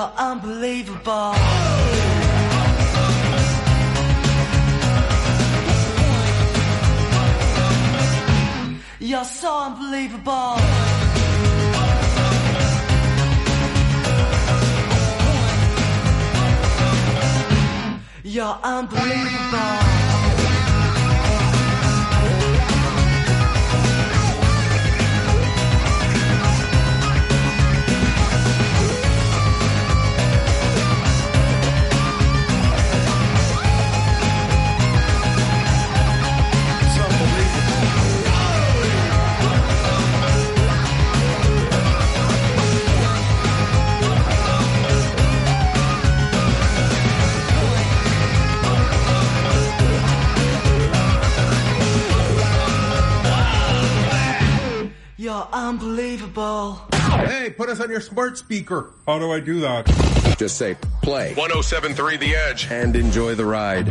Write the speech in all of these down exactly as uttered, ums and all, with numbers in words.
You're unbelievable. You're so unbelievable. You're unbelievable. You're unbelievable. Hey, put us on your smart speaker. How do I do that? Just say play. one oh seven point three The Edge. And enjoy the ride.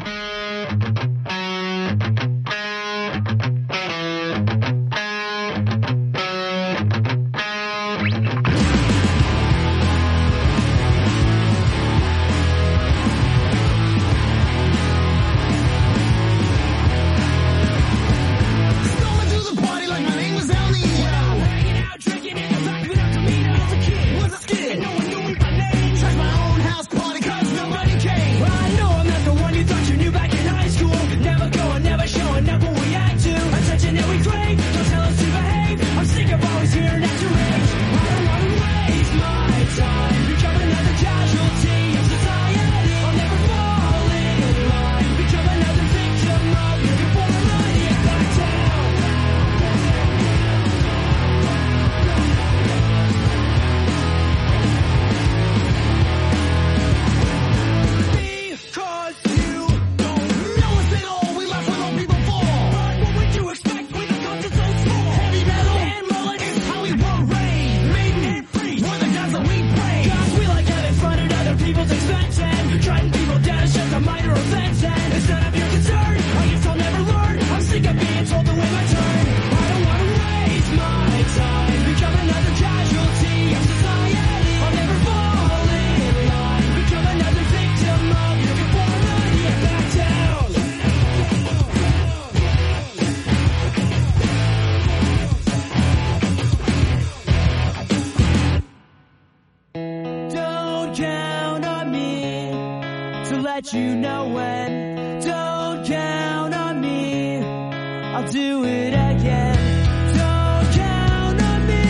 You know when. Don't count on me. I'll do it again. Don't count on me.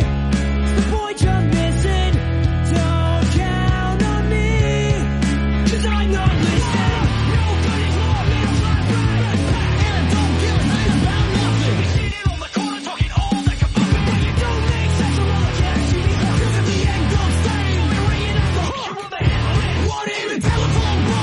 It's the point you're missing. Don't count on me. Cause I'm not listening. Nobody's more middle class right. And I don't give a thing about nothing. We sit in on the corner talking all that kabuki. But you don't make sense or all I can't see me. Cause at the end don't say we're ringing out the hook. What the hell is? What in the telephone book?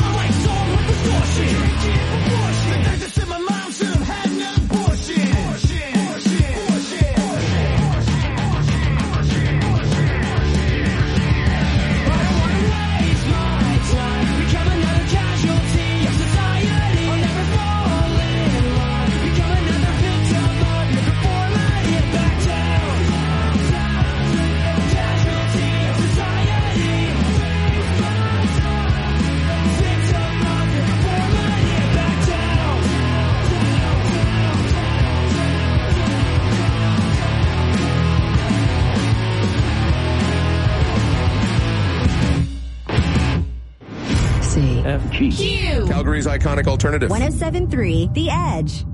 Q. Calgary's iconic alternative. one oh seven point three The Edge.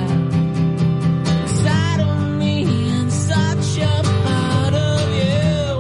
Inside of me, and such a part of you.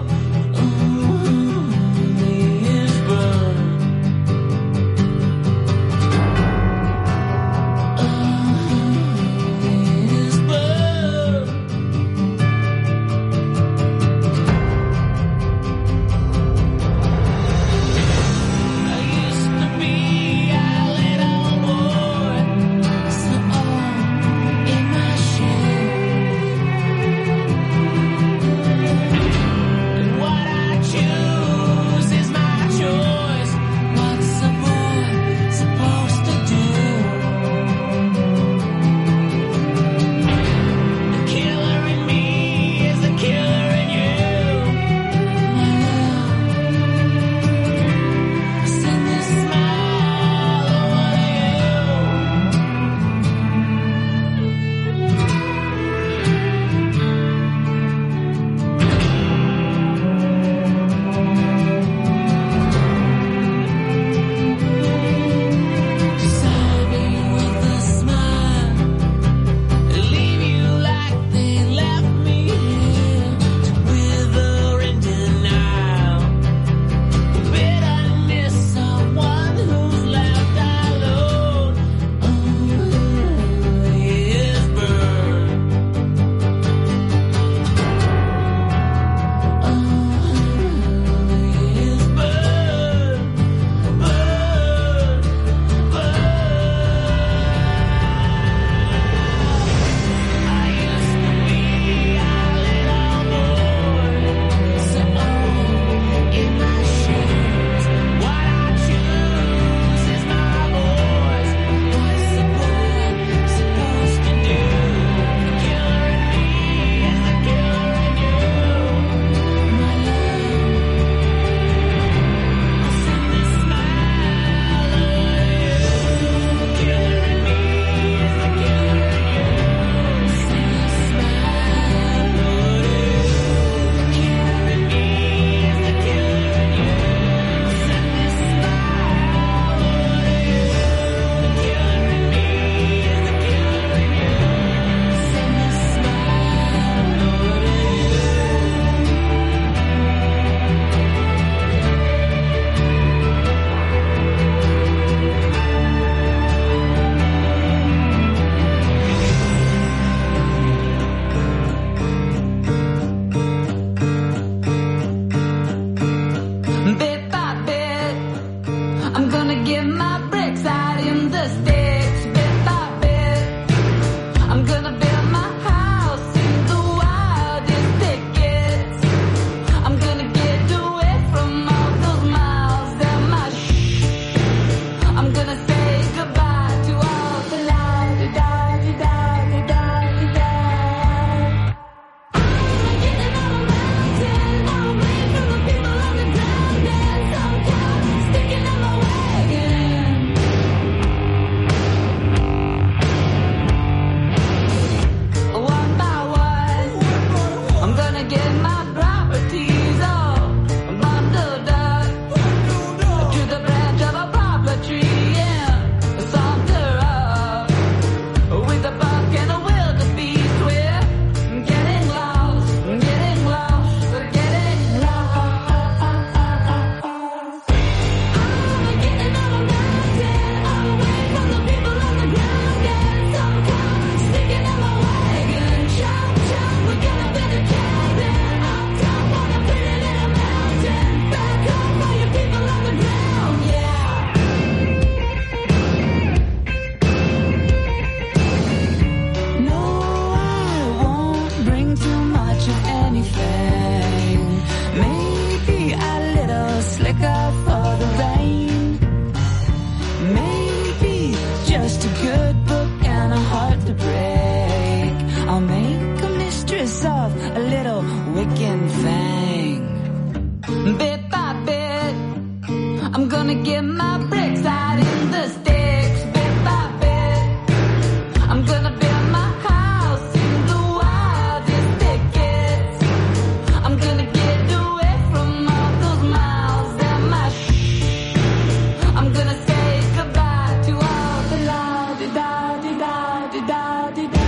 breaking thing. Bit by bit, I'm gonna get my bricks out in the sticks. Bit by bit, I'm gonna build my house in the wildest thickets. I'm gonna get away from all those miles and my shh. I'm gonna say goodbye to all the la-di-da-di-da-di-da-di-da-di-da.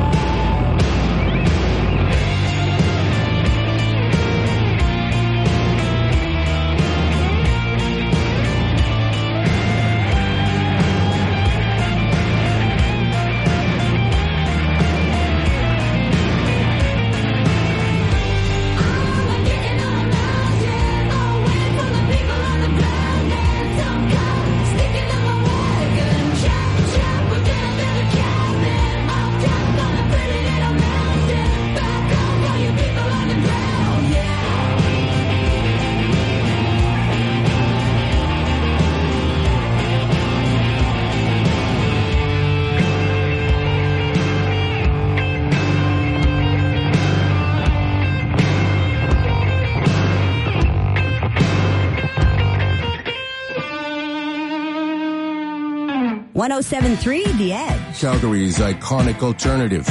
one oh seven point three The Edge. Calgary's iconic alternative.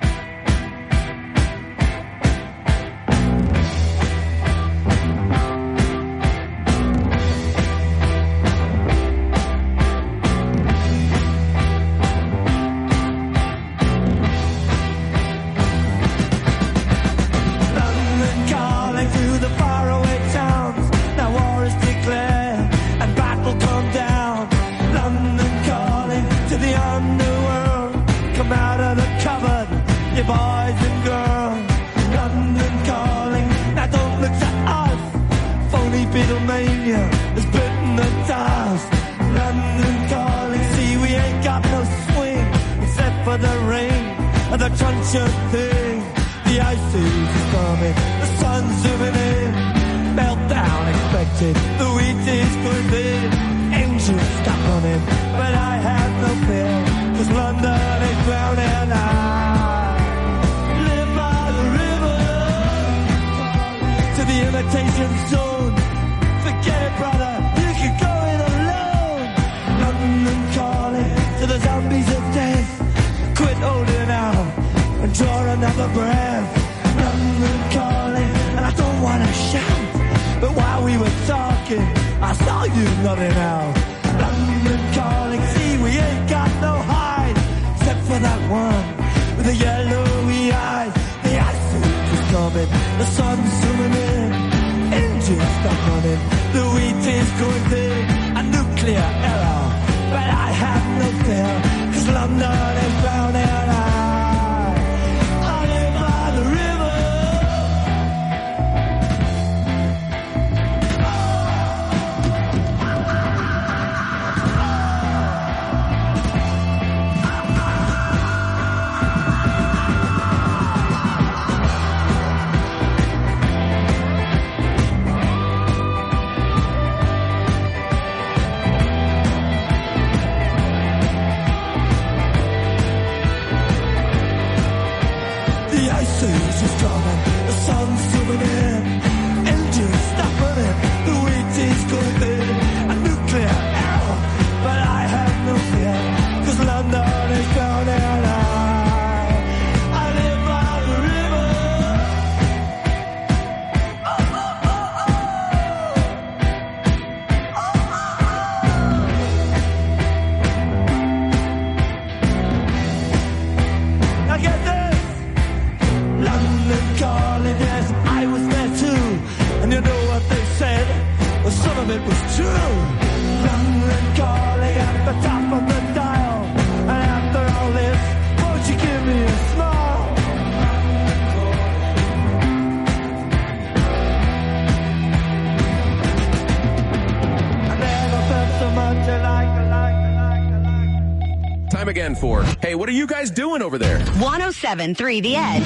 Again for, hey, what are you guys doing over there? one oh seven point three The Edge.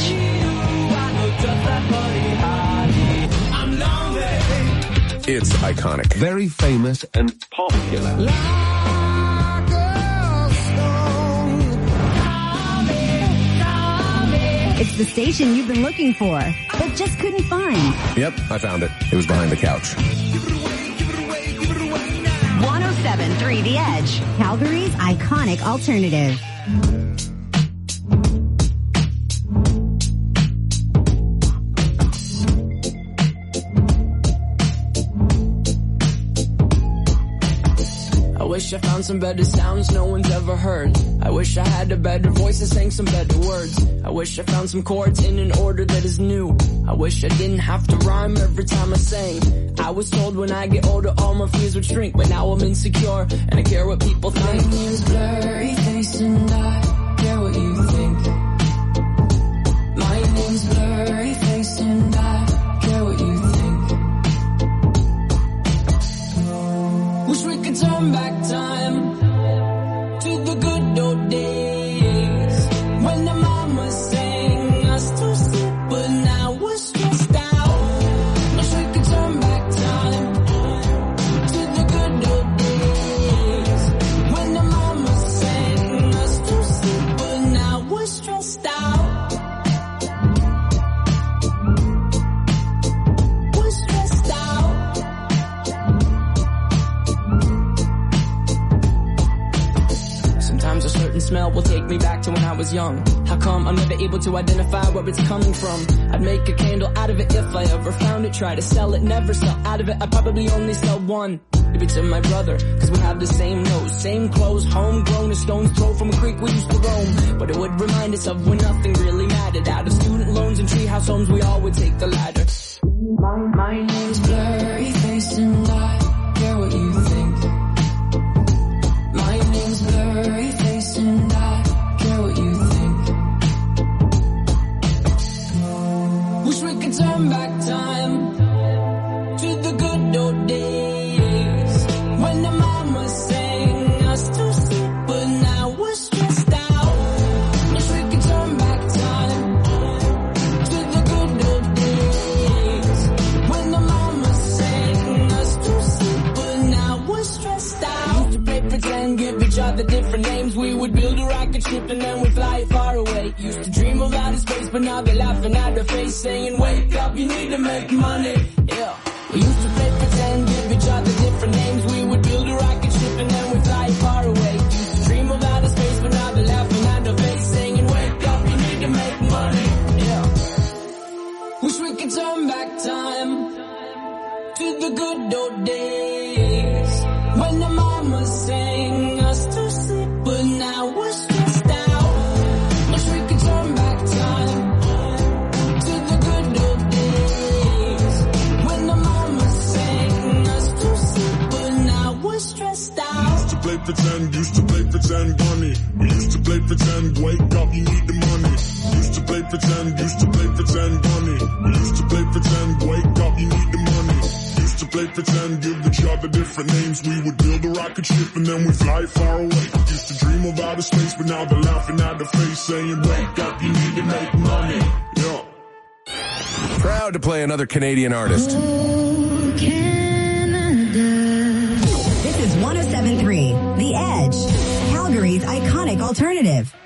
It's iconic. Very famous and popular. It's It's the station you've been looking for, but just couldn't find. Yep, I found it. It was behind the couch. one oh seven point three The Edge, Calgary's iconic alternative. I wish I found some better sounds no one's ever heard. I wish I had a better voice and sang some better words. I wish I found some chords in an order that is new. I wish I didn't have to rhyme every time I sang. I was told when I get older all my fears would shrink, but now I'm insecure and I care what people think. My name's blurry face and I care what you think. My name's blurry face and I care what you think. Wish we could turn back time to the good old days when the mama sang us to sleep, but now we're stressed out. Wish we could turn back time to the good old days when the mama sang us to sleep, but now we're stressed out. We're stressed out. Sometimes a certain smell will take me back to when I was young. How come I'm never able to identify where it's coming from? I'd make a candle out of it if I ever found it. Try to sell it, never sell out of it. I'd probably only sell one. Maybe to my brother, cause we have the same nose, same clothes, homegrown, a stone's throw from a creek we used to roam. But it would remind us of when nothing really mattered. Out of student loans and treehouse homes, we all would take the ladder. My, my name's blurry face and I care what you think. My name's blurry face and I care what you think. Wish we could turn back time to the good old days when the mama sang us to sleep, but now we're stressed out. Wish we could turn back time to the good old days when the mama sang us to sleep, but now we're stressed out. Used to play pretend, give each other different names. We would build a rocket ship and then we'd fly far away. Used to dream of outer space, but now they're laughing at the face, saying, wake up, you need to make money. Yeah. We used to play pretend, give each other different names. We would build a rocket ship and then we'd fly far away. Used to dream of outer space, but now they're laughing at the face, saying, wake up, you need to make money. Yeah. Wish we could turn back time to the good old days when the mama sang us to sleep, but now we're stressed out. Wish we could turn back time to the good old days when the mama sang us to sleep, but now we're stressed out. Used to play pretend, used to play pretend, bunny. We used to play pretend, wake up, you need the money. Used to play pretend, used to play pretend, bunny. We used to play pretend, wake up, you need the money. Used to play pretend, give each other different names. We would build a rocket ship and then we fly far away. Used to dream of outer space, but now they're laughing at the face, saying, wake up, you need to make money. Yeah. Proud to play another Canadian artist. Oh, Canada. This is one oh seven point three The Edge, Calgary's iconic alternative.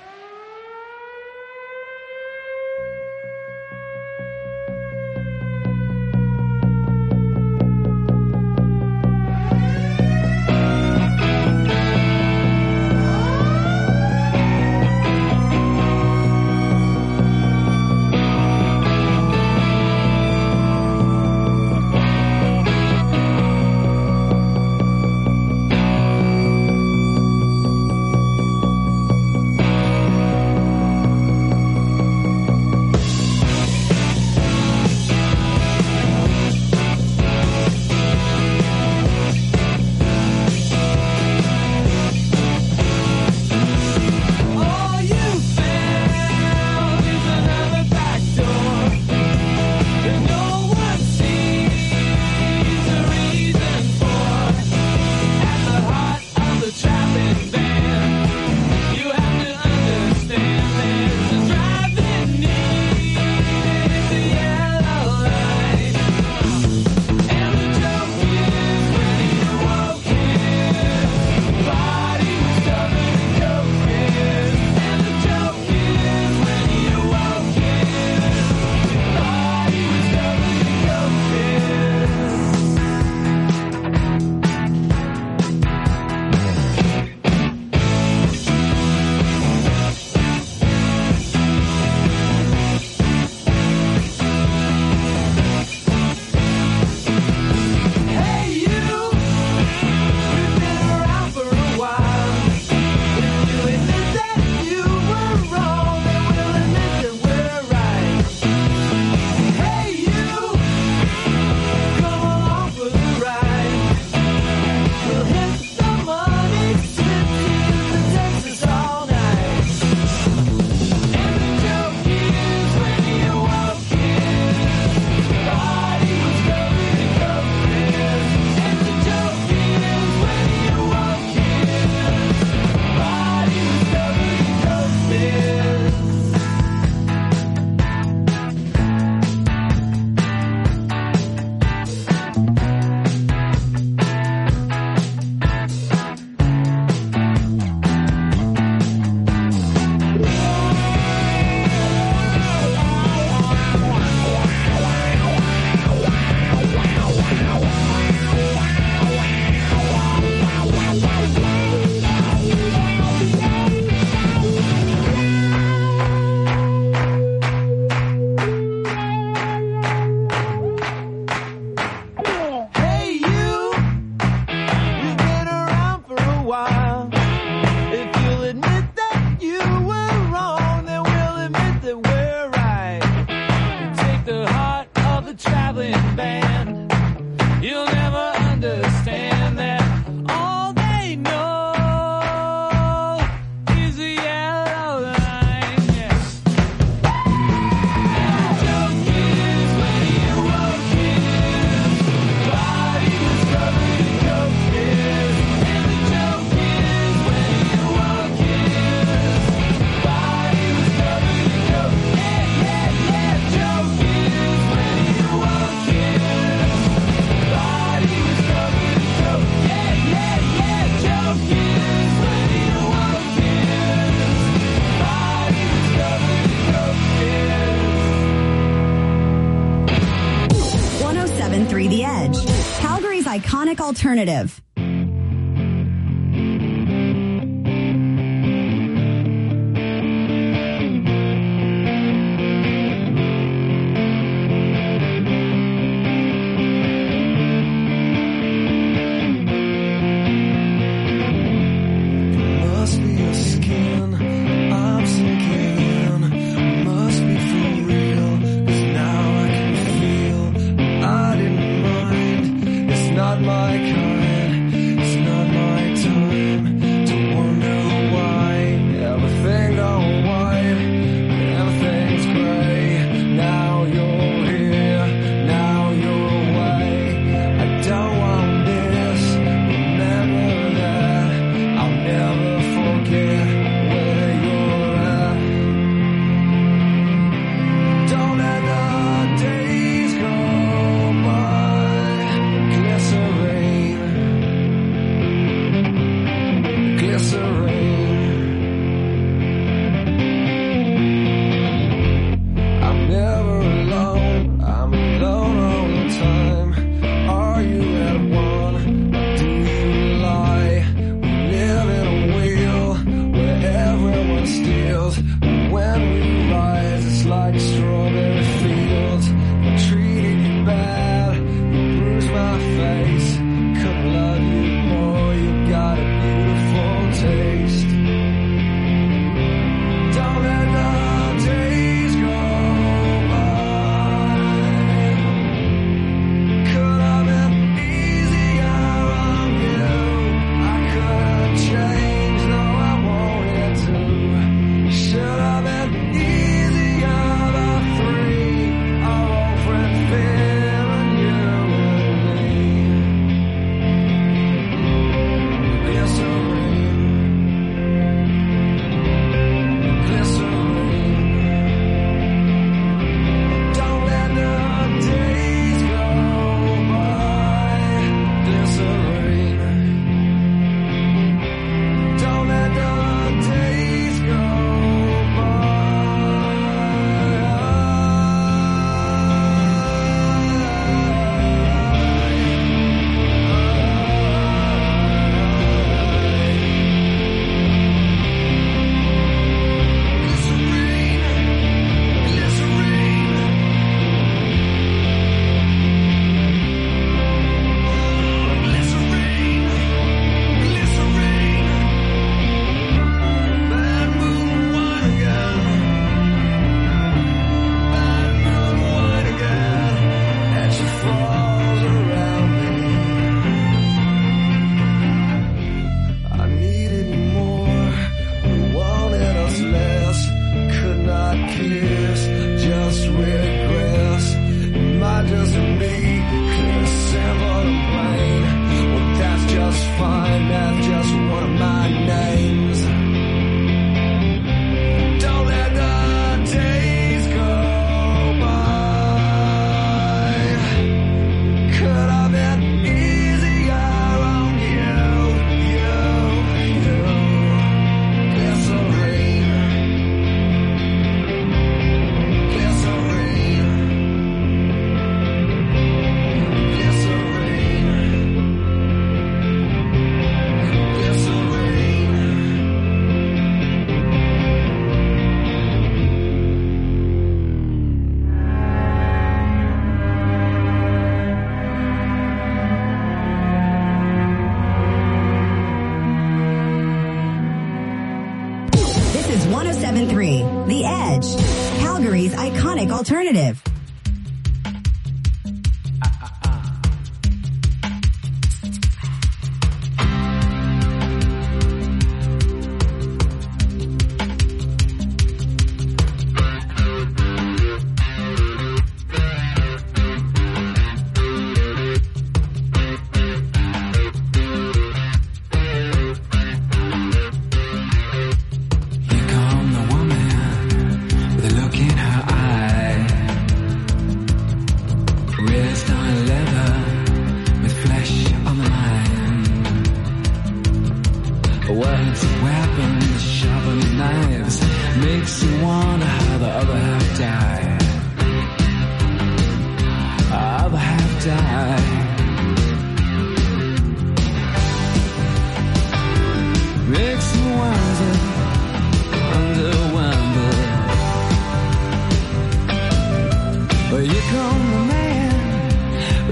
Iconic Alternative. one oh seven point three The Edge, Calgary's iconic alternative.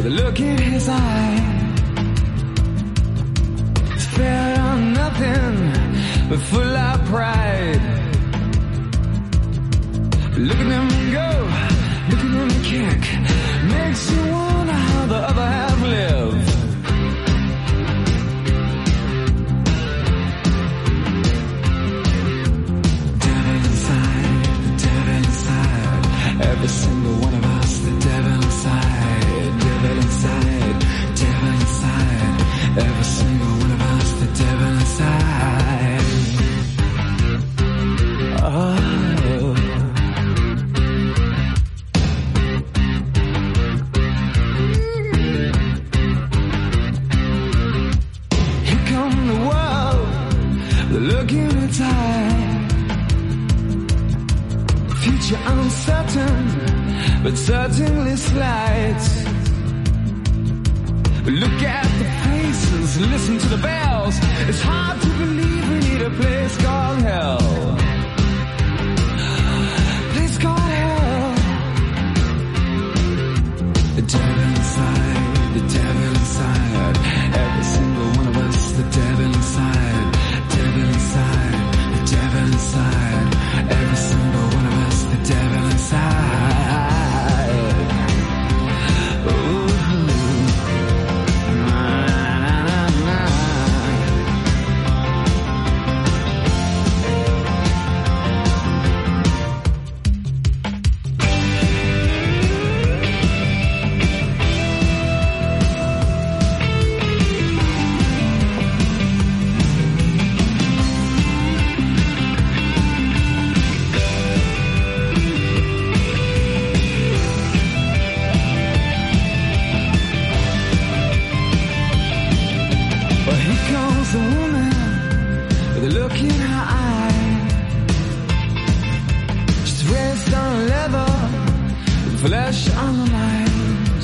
The look in his eye, fair on nothing but full of pride. Look at him go, look at him kick, makes you wonder how the other half live. Devil inside, the devil inside, every single one of us, the devil inside, devil inside, devil inside, every single one of us, the devil inside. Oh. Future uncertain, but certainly slight. Look at the faces, listen to the bells. It's hard to believe we need a place called hell. Place called hell. The devil inside, the devil inside, every single one of us, the devil inside, devil inside, the devil inside, every single one of us, the devil inside. Ooh. Na, na, na, na. Flesh on the mind.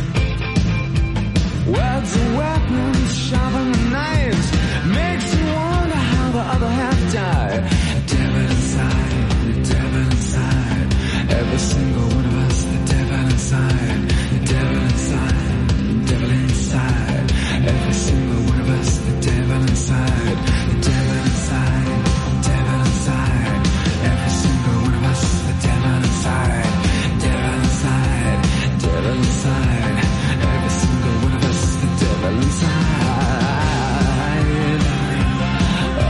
Words are weapons, sharpen the knives. Makes you wonder how the other half died. Devil inside, the devil inside, every single one of us, the devil inside, the devil inside, the devil inside, every single one of us, the devil inside, the devil inside, the devil inside, every single one of us, the devil inside. Devil inside, every single one of us, the devil inside. Oh,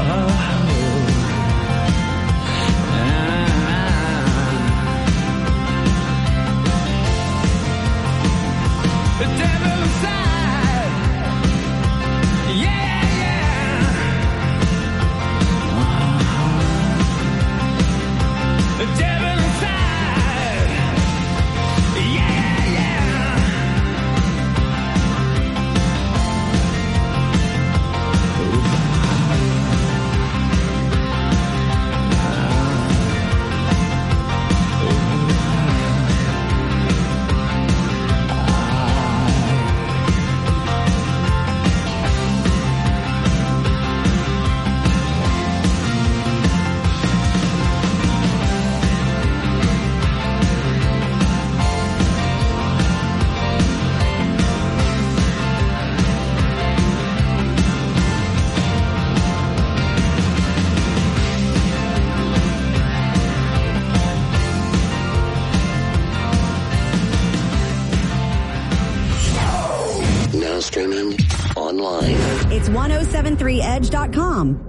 the devil inside, yeah, yeah. The devil inside, yeah. Streaming online. It's ten seventy-three edge dot com.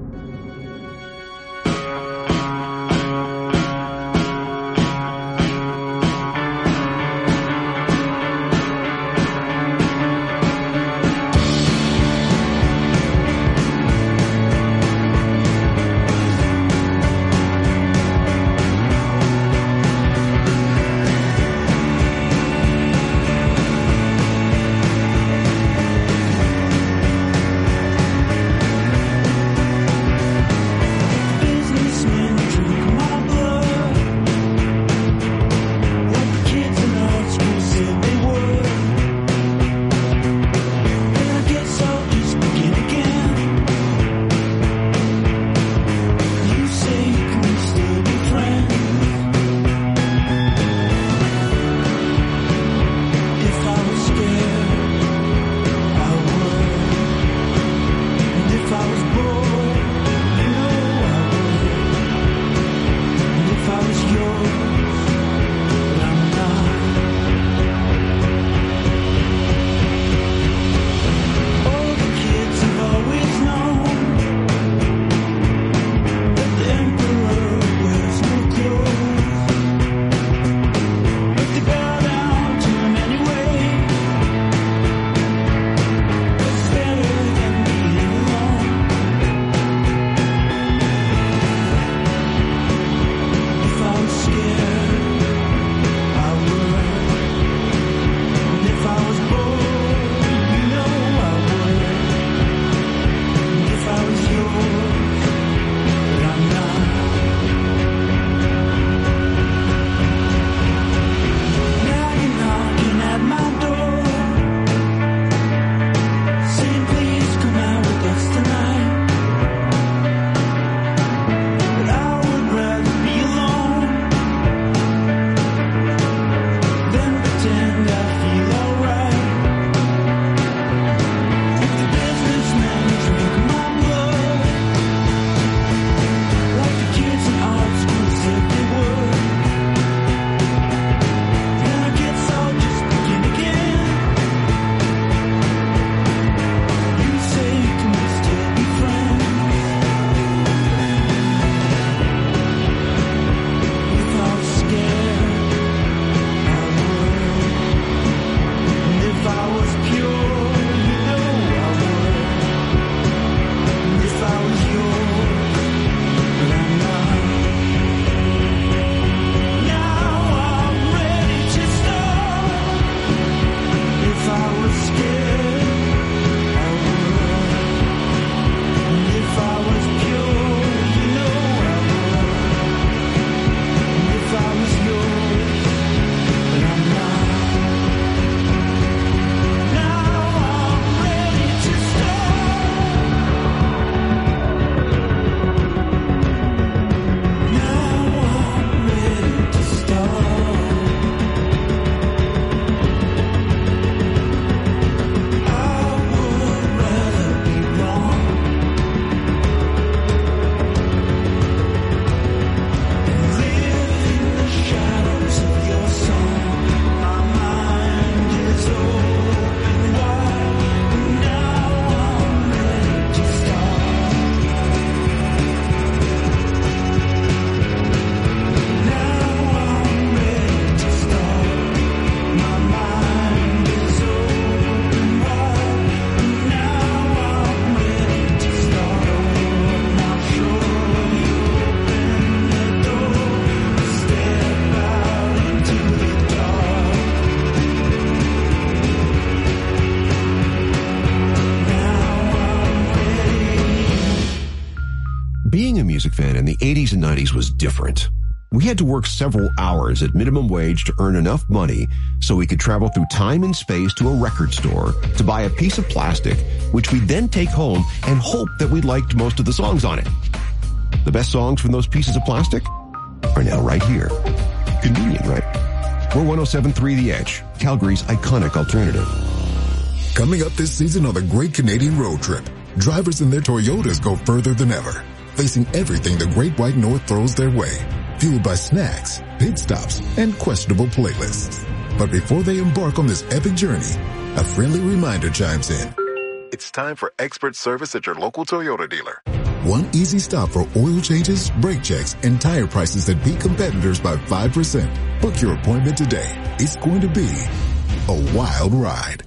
eighties and nineties was different. We had to work several hours at minimum wage to earn enough money so we could travel through time and space to a record store to buy a piece of plastic, which we'd then take home and hope that we liked most of the songs on it. The best songs from those pieces of plastic are now right here. Convenient, right? We're one oh seven point three The Edge, Calgary's iconic alternative. Coming up this season on the Great Canadian Road Trip, drivers in their Toyotas go further than ever, facing everything the Great White North throws their way, fueled by snacks, pit stops, and questionable playlists. But before they embark on this epic journey, a friendly reminder chimes in. It's time for expert service at your local Toyota dealer. One easy stop for oil changes, brake checks, and tire prices that beat competitors by five percent. Book your appointment today. It's going to be a wild ride.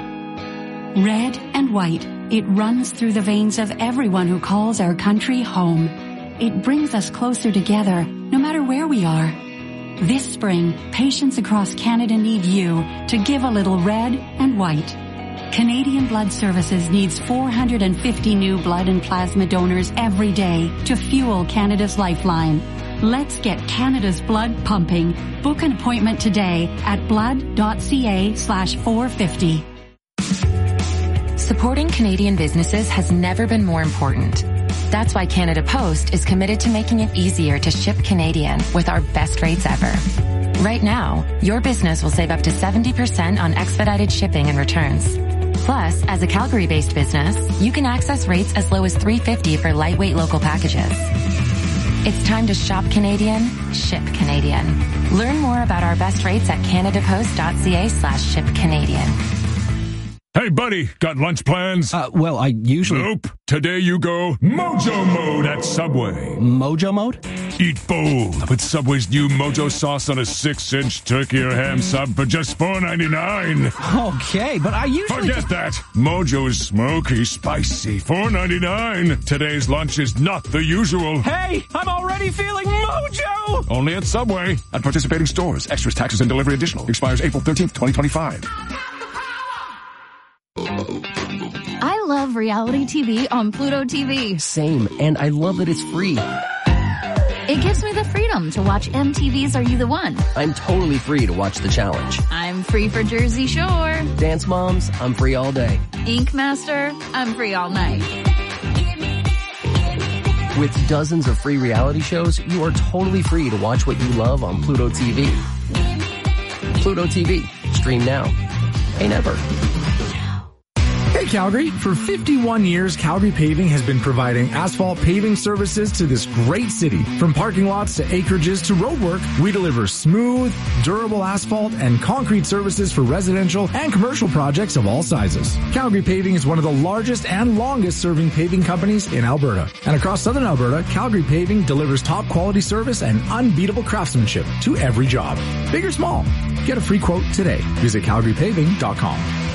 Red and white, it runs through the veins of everyone who calls our country home. It brings us closer together, no matter where we are. This spring, patients across Canada need you to give a little red and white. Canadian Blood Services needs four hundred fifty new blood and plasma donors every day to fuel Canada's lifeline. Let's get Canada's blood pumping. Book an appointment today at blood.ca slash 450. Supporting Canadian businesses has never been more important. That's why Canada Post is committed to making it easier to ship Canadian with our best rates ever. Right now, your business will save up to seventy percent on expedited shipping and returns. Plus, as a Calgary-based business, you can access rates as low as three dollars and fifty cents for lightweight local packages. It's time to shop Canadian, ship Canadian. Learn more about our best rates at canadapost.ca slash ship Canadian. Hey, buddy, got lunch plans? Uh, well, I usually... Nope. Today you go Mojo Mode at Subway. Mojo Mode? Eat bold with Subway's new Mojo sauce on a six-inch turkey or ham sub for just four ninety-nine. Okay, but I usually... Forget that. Mojo's smoky, spicy, four ninety-nine. Today's lunch is not the usual. Hey, I'm already feeling Mojo! Only at Subway. At participating stores. Extras, taxes, and delivery additional. Expires April thirteenth, twenty twenty-five. I love reality T V on Pluto T V. Same, and I love that it's free. It gives me the freedom to watch M T V's Are You the One? I'm totally free to watch The Challenge. I'm free for Jersey Shore. Dance Moms, I'm free all day. Ink Master, I'm free all night. With dozens of free reality shows, you are totally free to watch what you love on Pluto T V. Pluto T V. Stream now. Pay never. Hey Calgary, for fifty-one years, Calgary Paving has been providing asphalt paving services to this great city. From parking lots to acreages to roadwork, we deliver smooth, durable asphalt and concrete services for residential and commercial projects of all sizes. Calgary Paving is one of the largest and longest serving paving companies in Alberta. And across southern Alberta, Calgary Paving delivers top quality service and unbeatable craftsmanship to every job. Big or small, get a free quote today. Visit calgary paving dot com.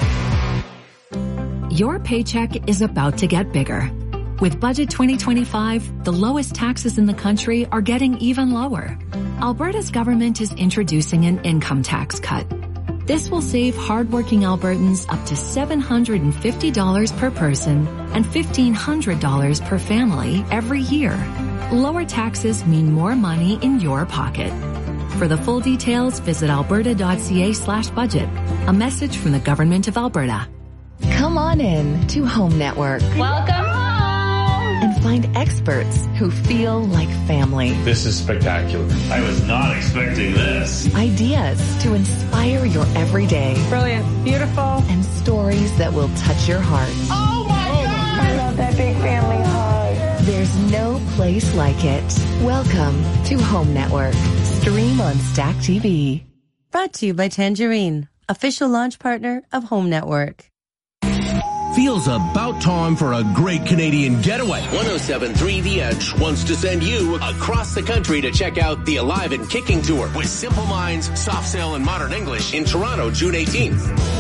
Your paycheck is about to get bigger. With Budget twenty twenty-five, the lowest taxes in the country are getting even lower. Alberta's government is introducing an income tax cut. This will save hardworking Albertans up to seven hundred fifty dollars per person and fifteen hundred dollars per family every year. Lower taxes mean more money in your pocket. For the full details, visit alberta.ca slash budget. A message from the Government of Alberta. Come on in to Home Network. Welcome home! And find experts who feel like family. This is spectacular. I was not expecting this. Ideas to inspire your everyday. Brilliant. Beautiful. And stories that will touch your heart. Oh my oh God! I love that big family hug. There's no place like it. Welcome to Home Network. Stream on Stack T V. Brought to you by Tangerine, official launch partner of Home Network. Feels about time for a great Canadian getaway. one oh seven point three The Edge wants to send you across the country to check out the Alive and Kicking Tour with Simple Minds, Soft Sail, and Modern English in Toronto, June eighteenth.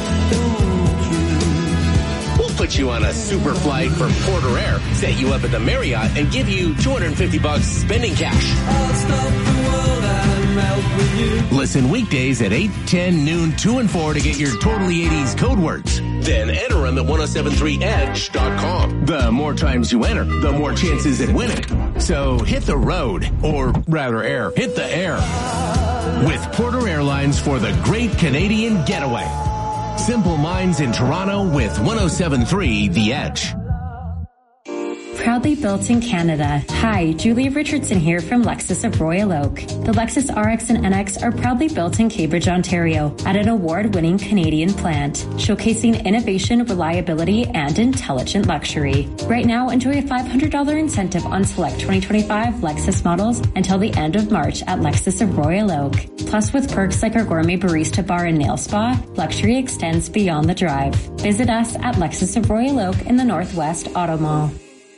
We'll put you on a super flight from Porter Air, set you up at the Marriott, and give you two hundred fifty bucks spending cash. I'll stop the world and melt with you. Listen weekdays at eight, ten, noon, two, and four to get your totally eighties code words. Then enter them at ten seventy-three edge dot com. The more times you enter, the more chances at winning. So hit the road, or rather air, hit the air with Porter Airlines for the Great Canadian Getaway. Simple Minds in Toronto with one oh seven point three The Edge. Proudly built in Canada. Hi, Julie Richardson here from Lexus of Royal Oak. The Lexus R X and N X are proudly built in Cambridge, Ontario at an award-winning Canadian plant, showcasing innovation, reliability, and intelligent luxury. Right now, enjoy a five hundred dollars incentive on select twenty twenty-five Lexus models until the end of March at Lexus of Royal Oak. Plus, with perks like our gourmet barista bar and nail spa, luxury extends beyond the drive. Visit us at Lexus of Royal Oak in the Northwest Auto Mall.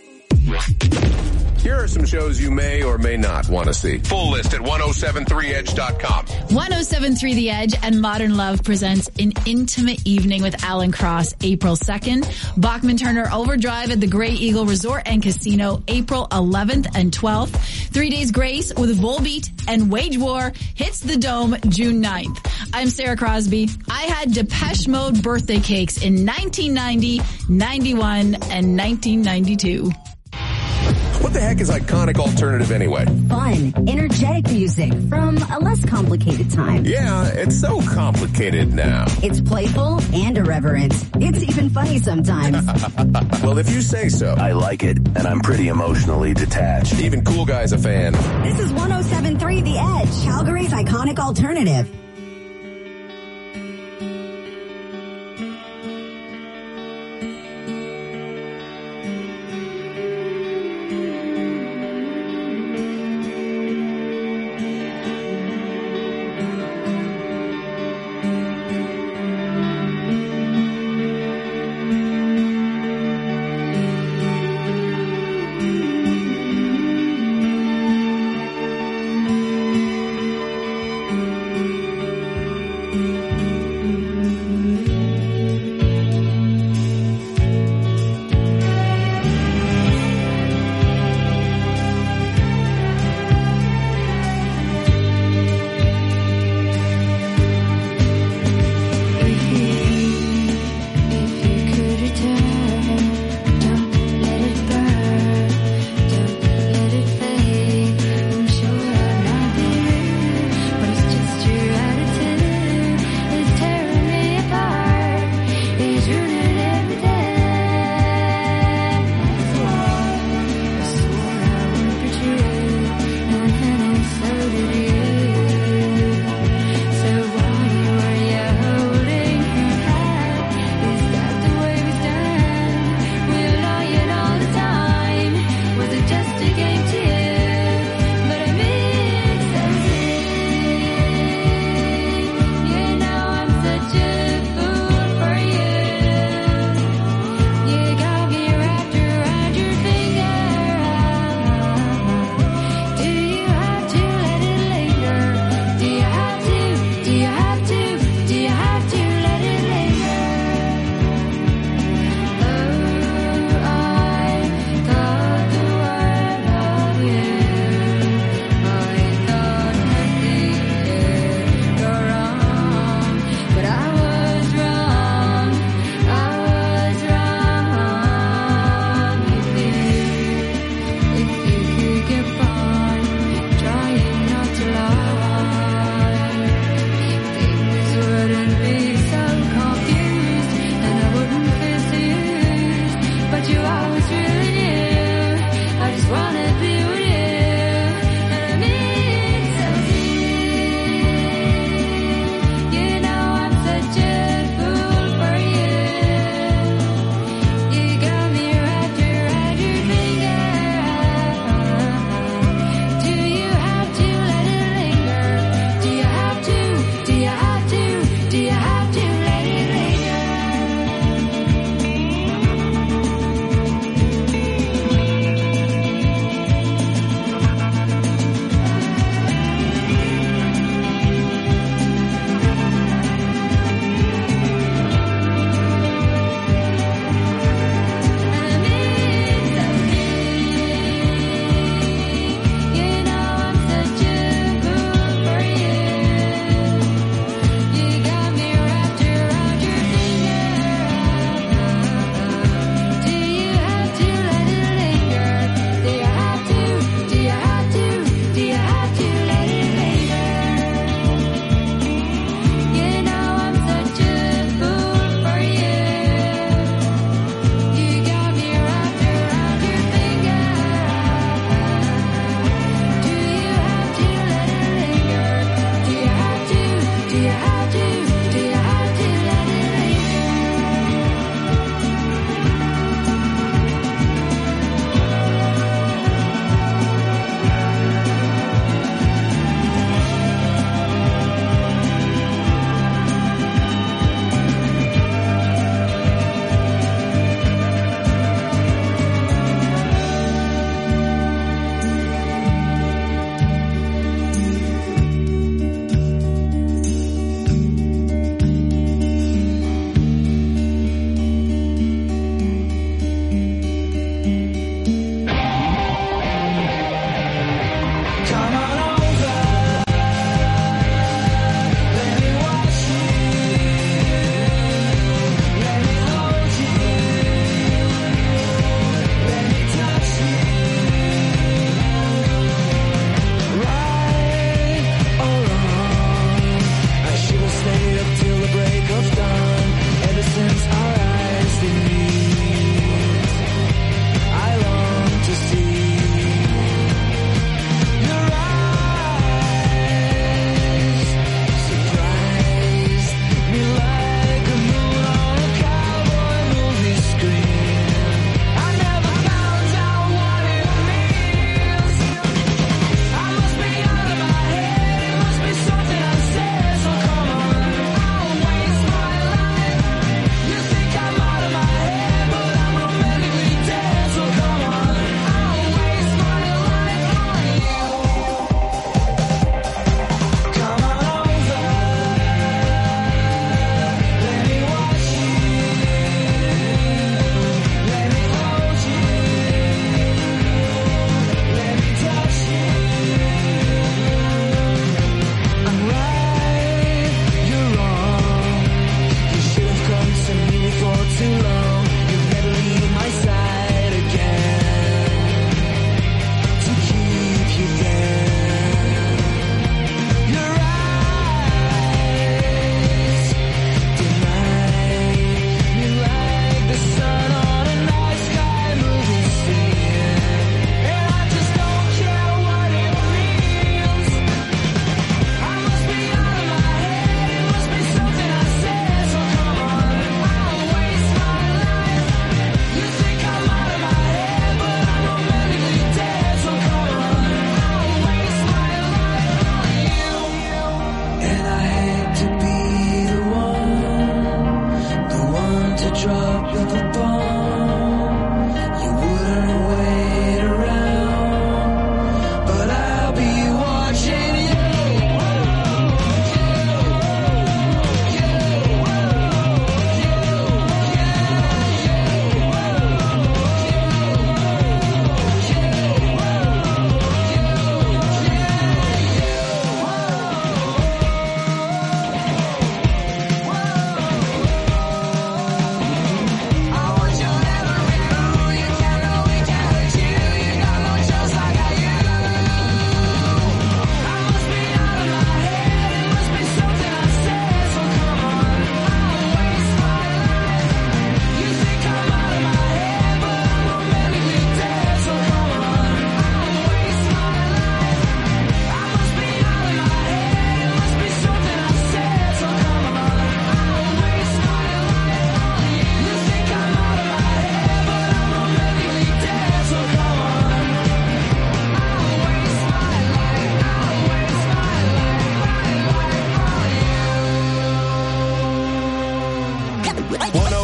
Here are some shows you may or may not want to see. Full list at ten seventy-three edge dot com. ten seventy-three The Edge and Modern Love presents An Intimate Evening with Alan Cross, April second. Bachman Turner Overdrive at the Grey Eagle Resort and Casino, April eleventh and twelfth. Three Days Grace with Volbeat and Wage War hits the Dome June ninth. I'm Sarah Crosby. I had Depeche Mode birthday cakes in nineteen ninety, ninety-one, and nineteen ninety-two. What the heck is iconic alternative anyway? Fun, energetic music from a less complicated time. Yeah, it's so complicated now. It's playful and irreverent. It's even funny sometimes. Well, if you say so. I like it, and I'm pretty emotionally detached. Even Cool Guy's a fan. This is ten seventy-three The Edge, Calgary's iconic alternative.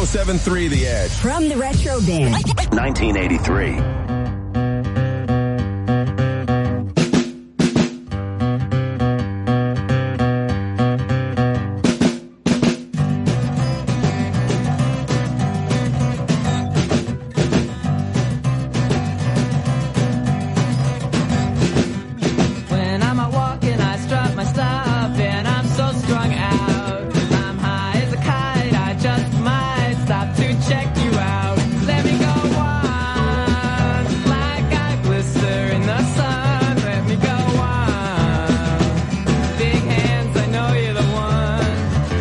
oh seven three The Edge. From the Retro Bin. nineteen eighty-three. When I'm out walking, I strut my stuff, and I'm so strung out. I'm high as a kite, I just might stop to check you out. Let me go on, like I glister in the sun. Let me go on. Big hands, I know you're the one.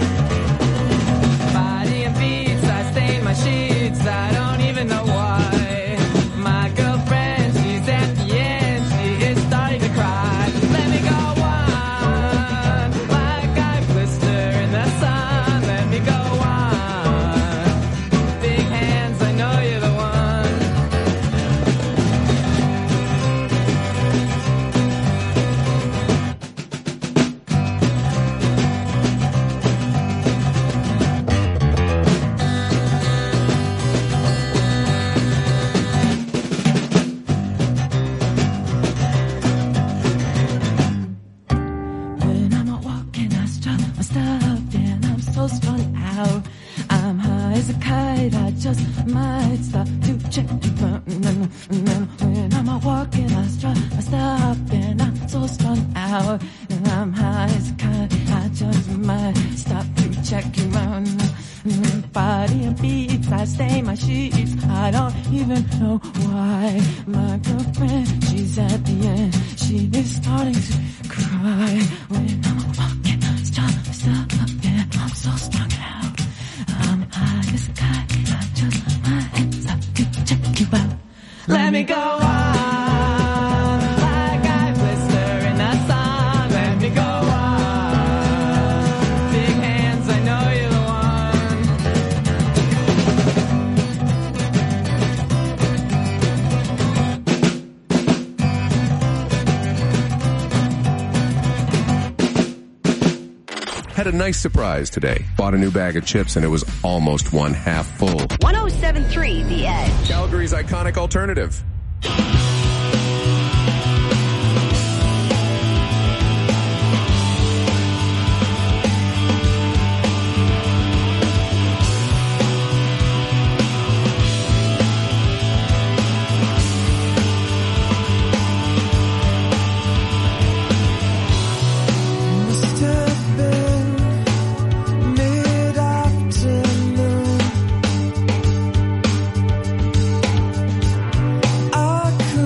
Body and beats, I stain my sheets, I don't even know why. My girlfriend, she's at the end, she is starting to cry. Let me go on, like I glister in the sun. Let me go on. Big hands, I know you're the one. When I'm out walking, I strut my stuff, and I'm so strung out. I'm high as a kite, I just might stop to check you out. When I'm out walking, I strut my stuff, and I'm so strung out. And I'm high as a kite, I just might stop to check you out. Body and beats, I stain my sheets, I don't even know why. My girlfriend, she's at the end, she is starting to cry. When I'm walking, strung myself up, and I'm so strung out. I'm high as a kite, I just might stop to check you out. Let me go on, like I glister in the sun. Let me go on. Big hands, I know you're the Had a nice surprise today. Bought a new bag of chips and it was almost one half full. one oh seven point three The Edge. Calgary's iconic alternative. I could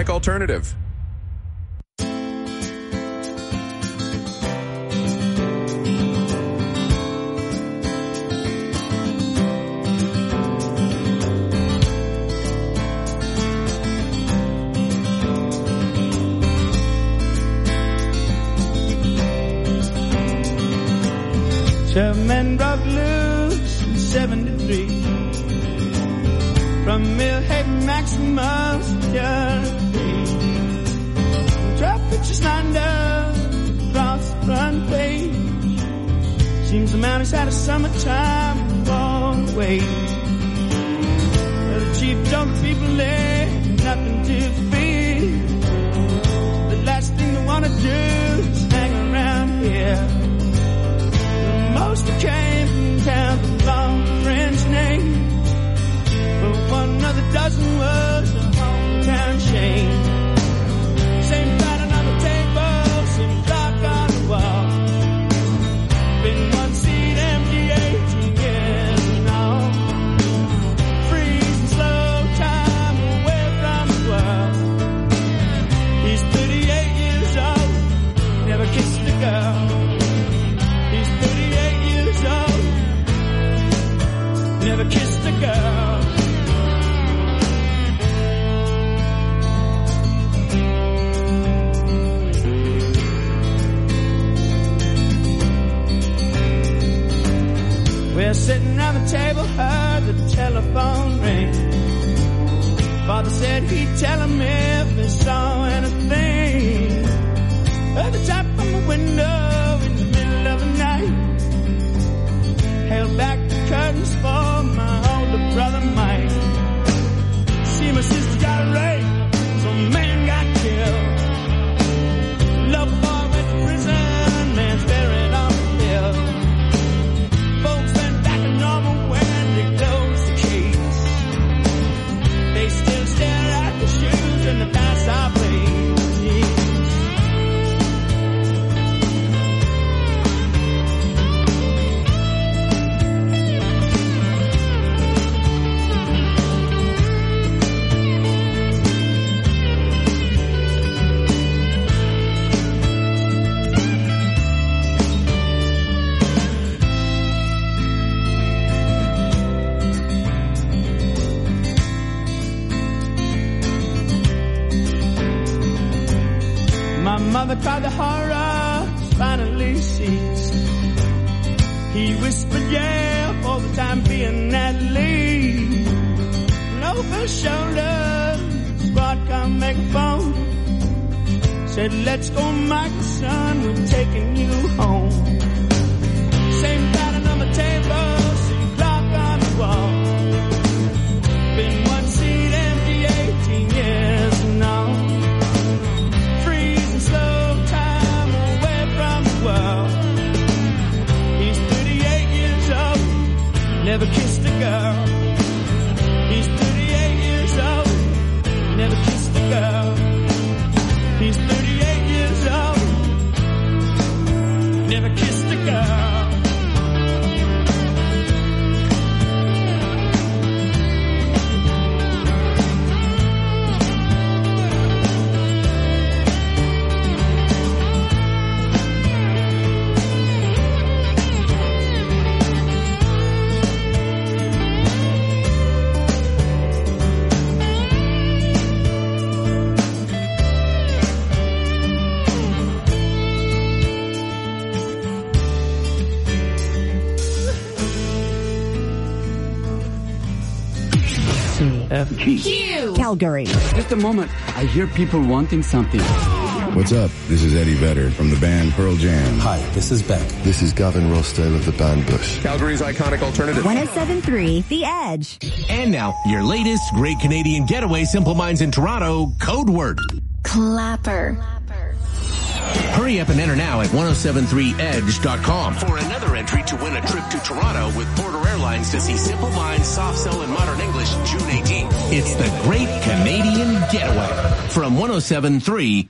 iconic alternative. Seven men broke loose in seventy-three from Millhaven Maximus Security. Traffic just lined up across the front page. Seems the mountains had a summertime all away. The chief told the people there nothing to fear. The last thing they want to do is hang around here. Most that came from town with long French name, but one of the dozen was a hometown shame. Same pattern on the table, same clock on the wall. Been one seat empty eighteen years and all. Freezing slow time away from the world. He's thirty-eight years old, never kissed a girl. He's thirty-eight years old, never kissed a girl. We're sitting around the table, heard the telephone ring. Father said he'd tell him if he saw anything. Heard the tap on the window in the middle of the night. Held back the curtains for my older brother Mike. See, my sister got raped, some man got killed. Love boy went to prison, man's buried on the hill. Folks went back to normal when they closed the case. They still stare at the shoes and the past I played. Mother cried, the horror finally ceased. He whispered, yeah, for the time being at least. And over his shoulder, squad car megaphone said, let's go, Michael, son, we're taking you home. Same pattern on the table, same clock on the wall. Been one seat empty eighteen years and all. He's thirty-eight years old, never kissed a girl. He's thirty-eight years old, never kissed a girl. He's thirty-eight years old, never kissed a girl. F G. Q. Calgary. Just a moment. I hear people wanting something. What's up? This is Eddie Vedder from the band Pearl Jam. Hi, this is Beck. This is Gavin Rossdale of the band Bush. Calgary's iconic alternative. one oh seven point three The Edge. And now, your latest Great Canadian Getaway Simple Minds in Toronto code word. Clapper. Hurry up and enter now at ten seventy-three edge dot com for another entry to win a trip to Toronto with Porter Airlines to see Simple Minds, Soft Cell, and Modern English June eighteenth. It's the Great Canadian Getaway from ten seventy-three